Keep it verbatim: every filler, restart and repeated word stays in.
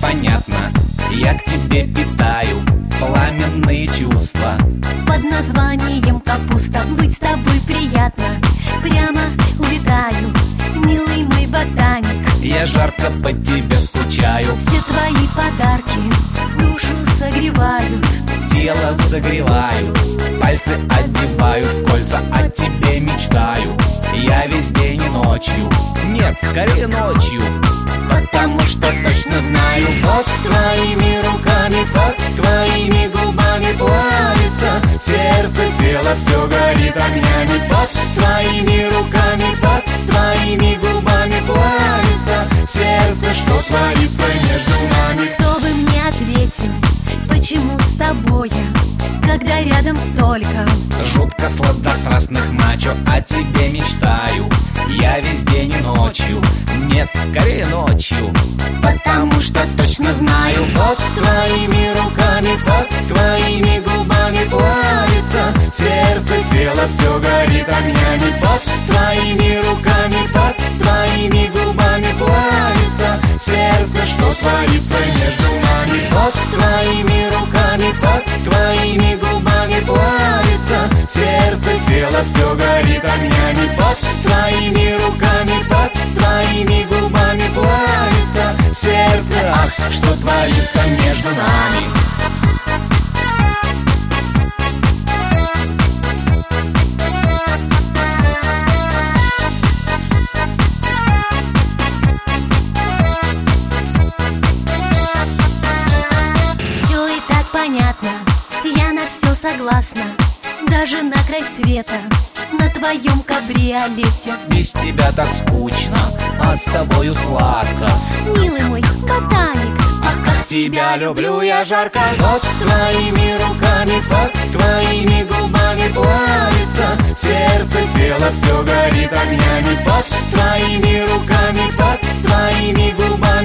понятно, я к тебе питаю пламенные чувства. Под названием капуста быть с тобой приятно. Прямо улетаю, милый мой ботаник. Я жарко по тебе скучаю. Все твои подарки душу согревают, тело согревают, пальцы одевают в кольца, о тебе мечтаю. Я весь день и ночью, нет, скорее ночью, потому что точно знаю, под твоими руками, под твоими губами плавится сердце, тело все горит огнями. Под твоими руками, под твоими губами плавится сердце, что творится между нами. Кто бы мне ответил, почему с тобой я, когда рядом столько жутко сладострастных мачо, о тебе мечтаю. Я весь день и ночью, нет, скорее ночью, потому что точно знаю, под твоими руками, под твоими губами плавится сердце, тело все горит огнями. Под твоими руками, под твоими губами плавится сердце, что творится между нами. Под твоими руками, под твоими губами плавится сердце, тело все горит огнями. Под твоими руками, под твоими губами плавится сердце, ах, что творится между нами. Все и так понятно, я на все согласна, даже на край света, на твоем кабриолете. Без тебя так скучно, а с тобою сладко. Милый мой ботаник, ах, как тебя люблю я жарко. Под твоими руками, под твоими губами плавится сердце, тело все горит огнями. Под твоими руками, под твоими губами